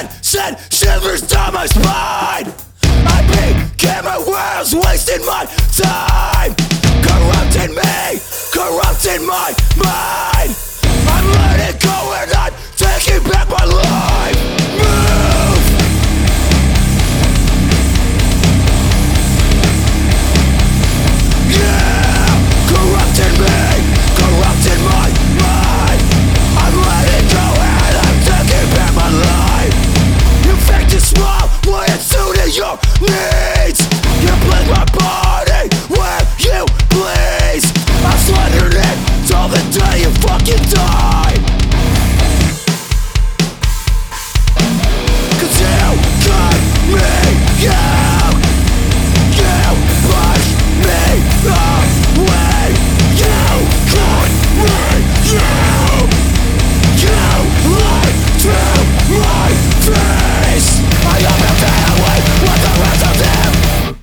send shivers down my spine. I became my world's wasting my time, corrupting me, corrupting my mind. I'm letting go and I'm taking back my life.